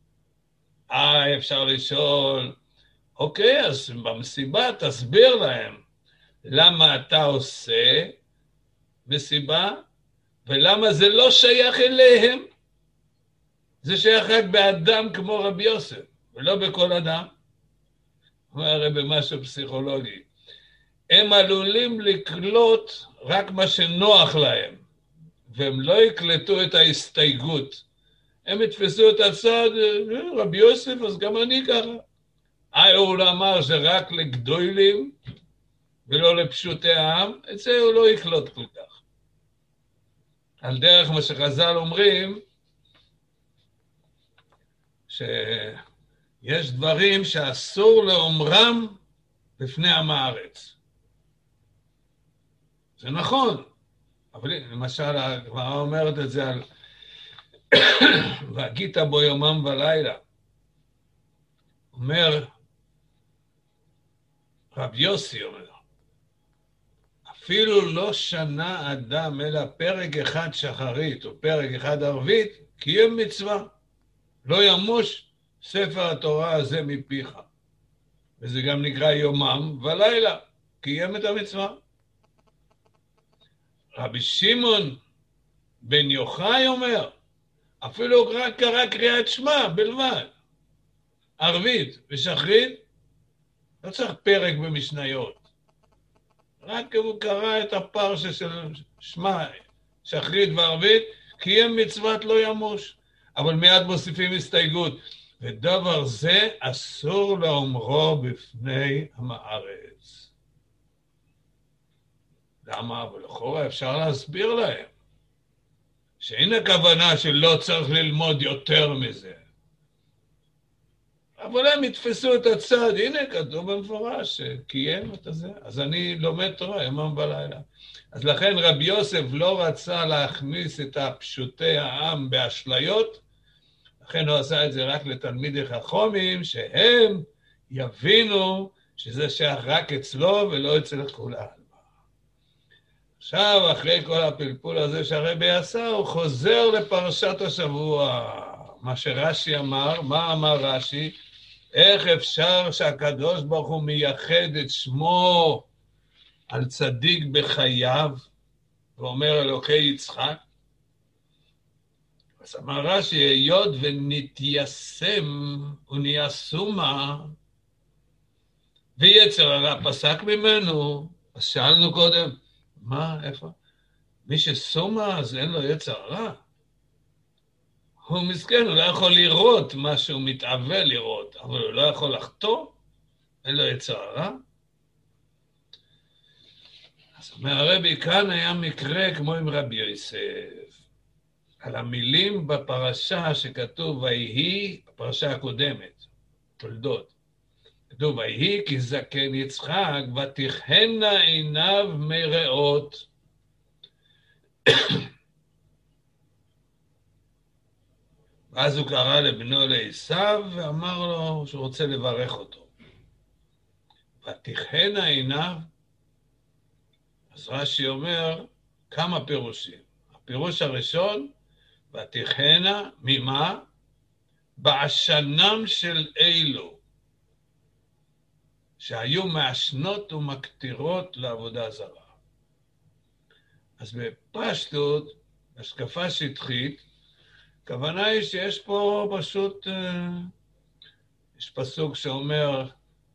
אפשר לשאול, אוקיי, אז במסיבה תסביר להם למה אתה עושה מסיבה, ולמה זה לא שייך אליהם. זה שייך רק באדם כמו רבי יוסף, ולא בכל אדם. הוא הרי במשהו פסיכולוגי. הם עלולים לקלוט רק מה שנוח להם, והם לא יקלטו את ההסתייגות. הם יתפסו את הצד, רבי יוסף, אז גם אני ככה. הוא אמר שרק לגדולים ולא לפשוטי העם, את זה הוא לא יקלוט כל כך. על דרך מה שחז"ל אומרים, שיש דברים שאסור לאומרם בפני עם הארץ. זה נכון, אבל למשל הגמרא אומרת את זה על והגית בו יומם ולילה. אומר רב יוסי, אומר, אפילו לא שנה אדם אלא פרק אחד שחרית או פרק אחד ערבית, קיים מצווה. לא ימוש ספר התורה הזה מפיך. וזה גם נקרא יומם ולילה, קיים את המצווה. רבי שמעון בן יוחאי אומר, אפילו רק קרא קריאת שמע בלבד, ערבית ושחרית, לא צריך פרק במשניות. רק הוא קרא את הפרשה של שמע, שחרית וערבית, קיים מצוות לא ימוש. אבל מיד מוסיפים הסתייגות, ודבר זה אסור לאומרו בפני עם הארץ. למה? אבל לכאורה אפשר להסביר להם, שאין הכוונה שלא צריך ללמוד יותר מזה. אבל הם יתפסו את הצד, הנה כתוב במפורש, שקיים את זה. אז אני לומד תורה יומם ולילה. אז לכן רבי יוסף לא רצה להכניס את הפשוטי העם באשליות, לכן הוא עשה את זה רק לתלמידי חכמים, שהם יבינו שזה שייך רק אצלו ולא אצל כולם. עכשיו, אחרי כל הפלפול הזה שהרבי עשה, הוא חוזר לפרשת השבוע. מה שרש"י אמר, מה אמר רש"י? איך אפשר שהקדוש ברוך הוא מייחד את שמו על צדיק בחייו, ואומר אלוקי יצחק? אז אמר רש"י, היות ונתיישם ונהיה סומה, ויצר הרע פסק ממנו, אז שאלנו קודם, מה, איפה? מי שסומה, אז אין לו יצר הרע. הוא מסכן, הוא לא יכול לראות מה שהוא מתאווה לראות, אבל הוא לא יכול לחטוא, אין לו יצר הרע. אז אומר הרבי, כאן היה מקרה כמו עם רבי יוסף. על המילים בפרשה שכתוב ויהי, בפרשה הקודמת, תולדות. כתוב ויהי כי זקן יצחק ותכהנה עיניו מראות. ואז הוא קרא לבנו לעשיו ואמר לו שהוא רוצה לברך אותו. ותכהנה עיניו, אז רש"י אומר כמה פירושים. הפירוש הראשון, ותכהנה ממה? בעשנם של אלו, שהיו מעשנות ומקטירות לעבודה זרה. אז בפשטות, השקפה שטחית, הכוונה היא שיש פה פשוט, יש פסוק שאומר,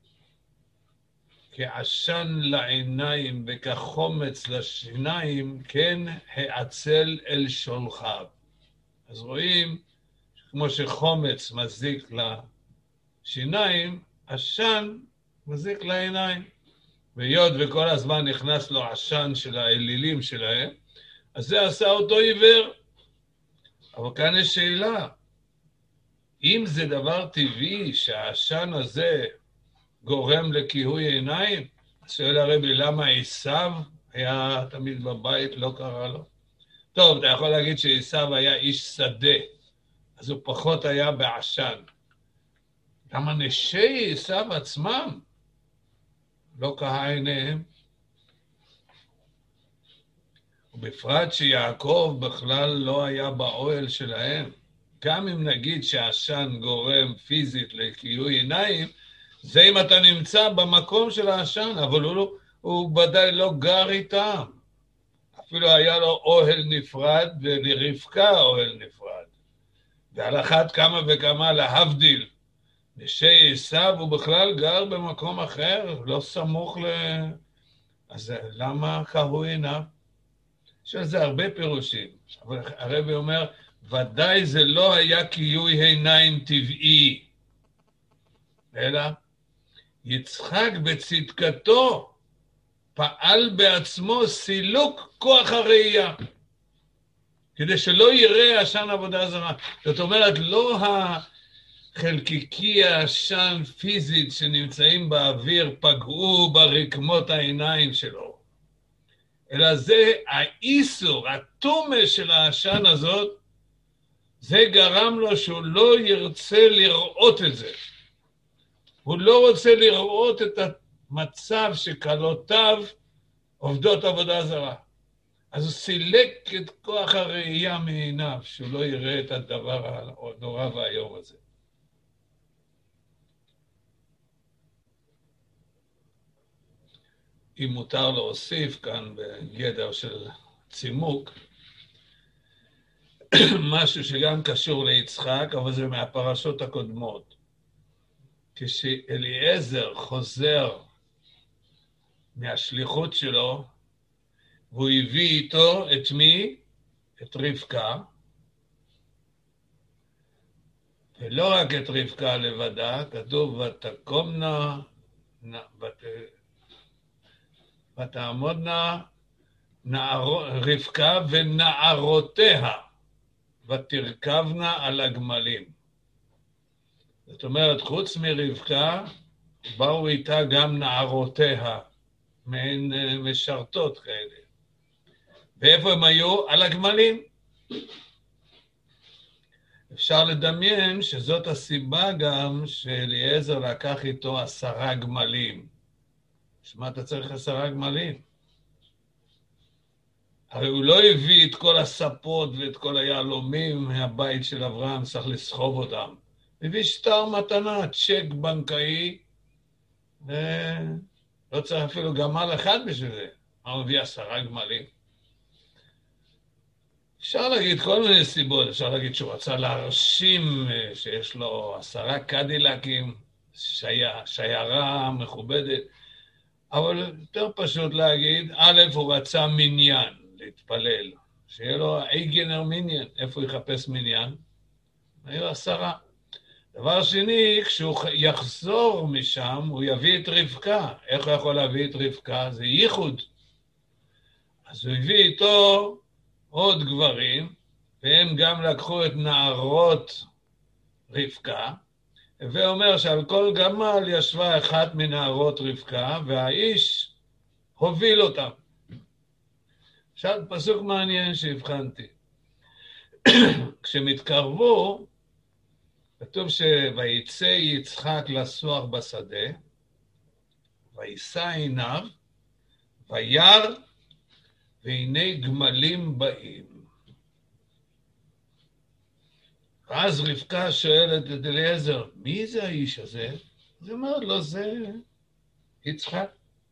כעשן לעיניים וכחומץ לשיניים, כן העצל אל שולחיו. אז רואים, כמו שחומץ מזיק לשיניים, עשן מזיק לעיניים. והיות וכל הזמן נכנס לו עשן של האלילים שלהם, אז זה עשה אותו עיוור. אבל כאן יש שאלה, אם זה דבר טבעי שהעשן הזה גורם לכיהוי עיניים, אז שואל הרבי למה עשיו היה תמיד בבית, לא קרה לו? טוב, אתה יכול להגיד שעשיו היה איש שדה, אז הוא פחות היה בעשן. למה נשי עשיו עצמם לא קהה עיניהם? ובפרט שיעקב בכלל לא היה באוהל שלהם. גם אם נגיד שהעשן גורם פיזית לכיהוי עיניים, זה אם אתה נמצא במקום של העשן, אבל הוא ודאי לא גר איתם. אפילו היה לו אוהל נפרד ולרבקה אוהל נפרד. ועל אחת כמה וכמה להבדיל. נשי עשיו הוא בכלל גר במקום אחר, לא סמוך אז למה קהו עיניו? יש על זה הרבה פירושים, אבל הרבי אומר, ודאי זה לא היה כיוי עיניים טבעי, אלא יצחק בצדקתו פעל בעצמו סילוק כוח הראייה, כדי שלא יראה עשן עבודה זרה. זאת אומרת, לא החלקיקי העשן פיזית שנמצאים באוויר פגעו ברקמות העיניים שלו, אלא זה האיסור, התומה של העשן הזאת, זה גרם לו שהוא לא ירצה לראות את זה. הוא לא רוצה לראות את המצב שכלותיו עובדות עבודה זרה. אז הוא סילק את כוח הראייה מעיניו, שהוא לא יראה את הדבר הנורא והיום הזה. אם מותר להוסיף כאן בגדר של צימוק, משהו שגם קשור ליצחק, אבל זה מהפרשות הקודמות. כשאליעזר חוזר מהשליחות שלו, והוא הביא איתו את מי? את רבקה. ולא רק את רבקה לבדה, כתוב ותקומנה, ותעמודנה רבקה ונערותיה, ותרכבנה על הגמלים. זאת אומרת, חוץ מרבקה, באו איתה גם נערותיה, מעין משרתות כאלה. ואיפה הם היו? על הגמלים. אפשר לדמיין שזאת הסיבה גם שאליעזר לקח איתו 10 גמלים. שמה אתה צריך 10 גמלים? הרי הוא לא הביא את כל הספות ואת כל היהלומים מהבית של אברהם, צריך לסחוב אותם. הביא שטר מתנה, צ'ק בנקאי, ולא צריך אפילו גמל אחד בשביל זה. מה הוא הביא 10 גמלים? אפשר להגיד כל מיני סיבות, אפשר להגיד שהוא רצה להרשים שיש לו 10 קדילקים, שיירה מכובדת, אבל יותר פשוט להגיד, א', הוא רצה מניין, להתפלל, שיהיה לו אייגנר מניין, איפה הוא יחפש מניין? היו 10. דבר שני, כשהוא יחזור משם, הוא יביא את רבקה. איך הוא יכול להביא את רבקה? זה ייחוד. אז הוא הביא איתו עוד גברים, והם גם לקחו את נערות רבקה, ואומר שעל כל גמל ישבה אחת מנערות רבקה, והאיש הוביל אותם. עכשיו פסוק מעניין שהבחנתי. כשמתקרבו, כתוב שויצא יצחק לסוח בשדה, וישא עיניו, וירא, והנה גמלים באים. ואז רבקה שואלת את אליעזר, מי זה האיש הזה? אז היא אומרת לו, זה יצחק.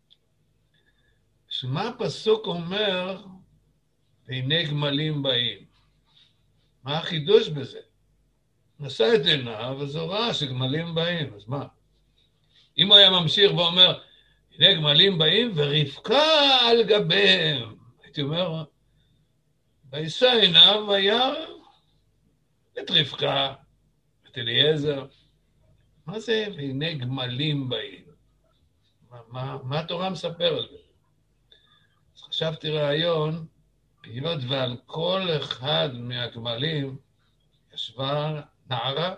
שמה הפסוק אומר, והנה גמלים באים? מה החידוש בזה? נשא את עיניו, אז הוא ראה שגמלים באים, אז מה? אם הוא היה ממשיך ואומר, הנה גמלים באים, ורבקה על גביהם. הייתי אומר, וישא עיניו וירא את רבקה, את אליעזר. מה זה? והנה גמלים באים. מה התורה מספר על זה? אז חשבתי רעיון, היות ועל כל אחד מהגמלים ישבה נערה,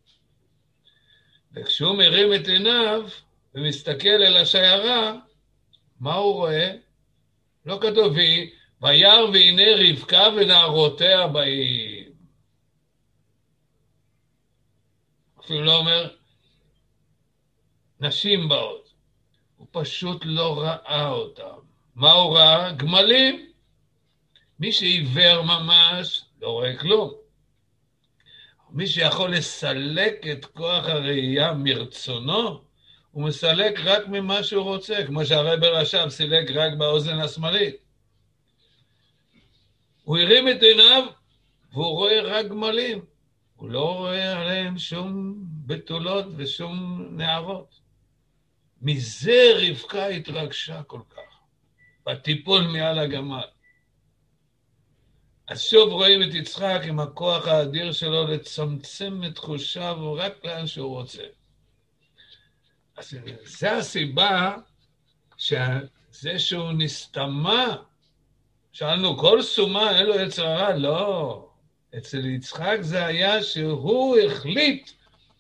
וכשהוא מרים את עיניו ומסתכל אל השיירה, מה הוא רואה? לא כתוב, וירא והנה רבקה ונערותיה באים. אפילו לא אומר, נשים באות. הוא פשוט לא ראה אותם. מה הוא ראה? גמלים. מי שעיוור ממש לא רואה כלום. מי שיכול לסלק את כוח הראייה מרצונו, הוא מסלק רק ממה שהוא רוצה, כמו שהרב רש"ב סילק רק באוזן השמאלית. הוא הרים את עיניו, והוא רואה רק גמלים. הוא לא רואה עליהם שום בתולות ושום נערות. מזה רבקה התרגשה כל כך. בטיפול מעל הגמל. אז שוב רואים את יצחק עם הכוח האדיר שלו לצמצם את חושיו רק לאן שהוא רוצה. אז זה הסיבה שזה שהוא נסתמה, שאלנו כל סומה אין לו יצר הרע, לא. אצל יצחק זה היה שהוא החליט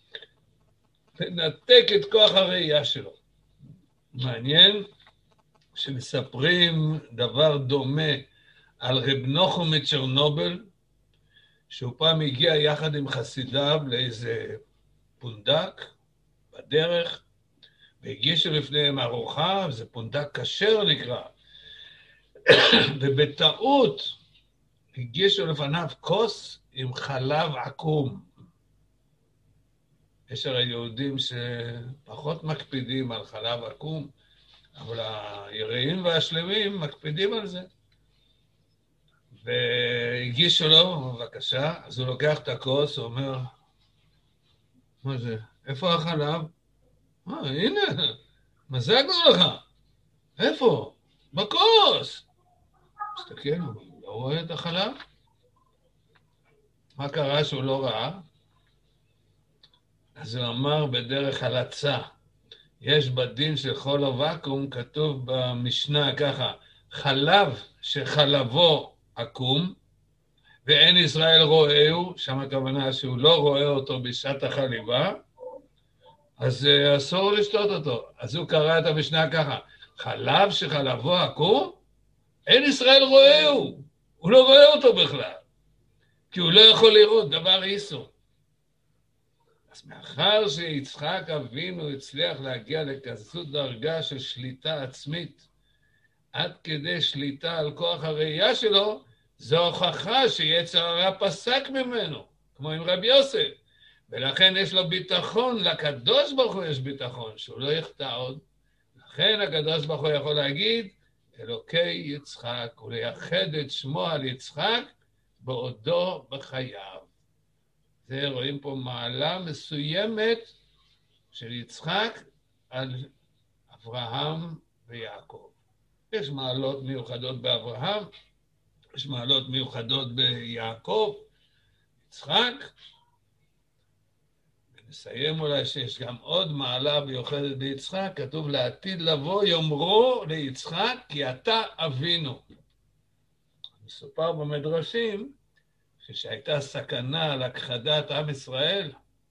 לנתק את כוח הראייה שלו. מעניין שמספרים דבר דומה על רב נחום מצ'רנובל, שהוא פעם הגיע יחד עם חסידיו לאיזה פונדק בדרך, והגישו לפניהם ארוחה, זה פונדק כשר נקרא, ובטעות הגישו לפניו כוס עם חלב עקום. יש הרי יהודים שפחות מקפידים על חלב עקום, אבל היראים והשלמים מקפידים על זה. והגישו לו, בבקשה, אז הוא לוקח את הכוס, הוא אומר, מה זה? איפה החלב? הנה, מזגנו לך. איפה? בכוס. מסתכל, הוא לא רואה את החלב? מה קרה שהוא לא ראה? אז הוא אמר בדרך הלצה, יש בדין של חול הוואקום, כתוב במשנה ככה, חלב שחלבו עקום, ואין ישראל רואהו, שם הכוונה שהוא לא רואה אותו בשעת החליבה, אז אסור לשתות אותו. אז הוא קרא את המשנה ככה, חלב שחלבו עקום, אין ישראל רואהו, הוא לא רואה אותו בכלל, כי הוא לא יכול לראות דבר איסור. אז מאחר שיצחק אבינו הצליח להגיע לכזאת דרגה של שליטה עצמית, עד כדי שליטה על כוח הראייה שלו, זו הוכחה שיצר הרע פסק ממנו, כמו עם רבי יוסף. ולכן יש לו ביטחון, לקדוש ברוך הוא יש ביטחון, שהוא לא יחטא עוד. לכן הקדוש ברוך הוא יכול להגיד, אלוקי יצחק, ולייחד את שמו על יצחק בעודו בחייו. זה רואים פה מעלה מסוימת של יצחק על אברהם ויעקב. יש מעלות מיוחדות באברהם, יש מעלות מיוחדות ביעקב, יצחק. ונסיים אולי שיש גם עוד מעלה מיוחדת ביצחק, כתוב לעתיד לבוא יאמרו ליצחק כי אתה אבינו. מסופר במדרשים שהייתה סכנה על הכחדת עם ישראל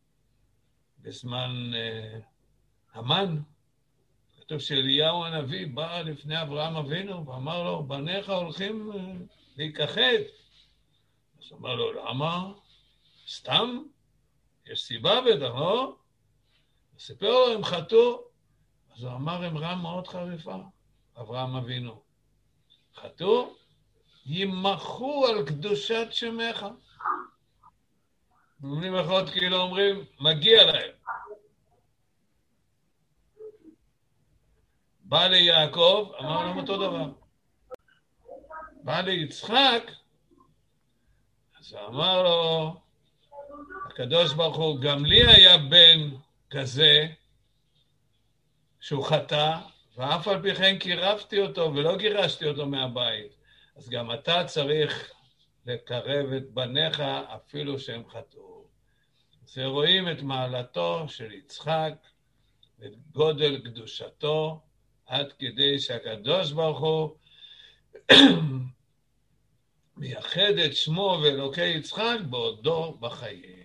בזמן המן. כתוב שאליהו הנביא בא לפני אברהם אבינו ואמר לו, בניך הולכים להיכחד. אז אמר לו, למה? סתם? יש סיבה בטח, לא? סיפר לו, הם חטאו. אז הוא אמר אמרה מאוד חריפה, אברהם אבינו. חטאו? ימחו על קדושת שמך. במילים אחרות כאילו אומרים, מגיע להם. בא ליעקב, אמר להם אותו דבר. בא ליצחק, אז אמר לו, הקדוש ברוך הוא, גם לי היה בן כזה, שהוא חטא, ואף על פי כן קירבתי אותו ולא גירשתי אותו מהבית. אז גם אתה צריך לקרב את בניך אפילו שהם חטאו. אז רואים את מעלתו של יצחק, את גודל קדושתו, עד כדי שהקדוש ברוך הוא מייחד את שמו ואלוקי יצחק בעודו בחיים.